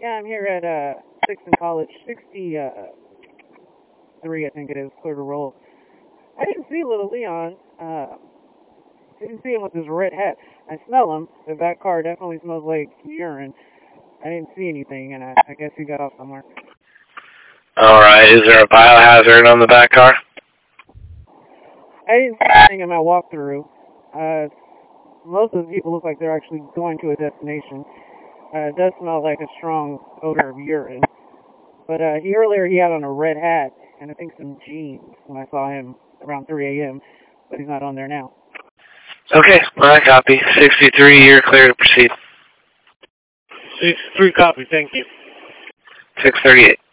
Yeah, I'm here at 6th and College, 63, I think it is, clear to roll. I didn't see little Leon. Didn't see him with his red hat. I smell him. The back car definitely smells like urine. I didn't see anything, and I guess he got off somewhere. All right. Is there a biohazard on the back car? I didn't see anything in my walkthrough. Most of the people look like they're actually going to a destination. It does smell like a strong odor of urine. But earlier he had on a red hat and I think some jeans when I saw him around 3 a.m. But he's not on there now. Okay. I copy. 63. You're clear to proceed. 63 copy. Thank you. 638.